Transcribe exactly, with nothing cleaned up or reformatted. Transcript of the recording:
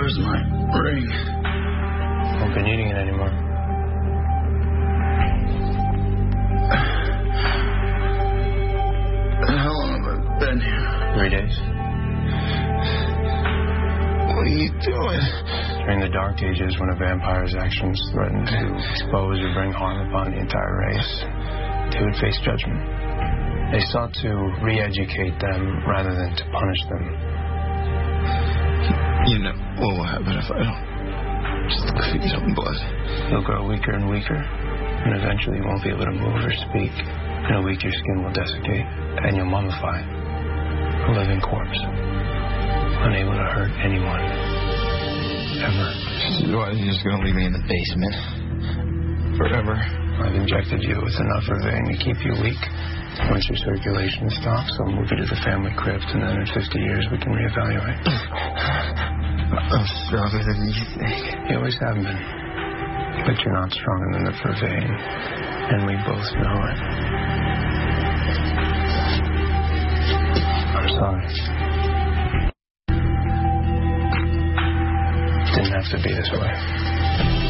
Where's my ring? Won't be needing it anymore. How long have I been here? Three days. What are you doing? During the Dark Ages, when a vampire's actions threatened to expose or bring harm upon the entire race, they would face judgment. They sought to re-educate them rather than to punish them. You know what will happen if I don't just feed on blood? You'll grow weaker and weaker, and eventually you won't be able to move or speak. In a week, your skin will desiccate, and you'll mummify. A living corpse, unable to hurt anyone, ever. So are you just going to leave me in the basement forever? I've injected you with enough Vervain to keep you weak. Once your circulation stops, I'll move you to the family crypt, and then in fifty years we can reevaluate. I'm stronger than you think. You always have been. But you're not stronger than the Vervain, and we both know it. I'm sorry. It didn't have to be this way.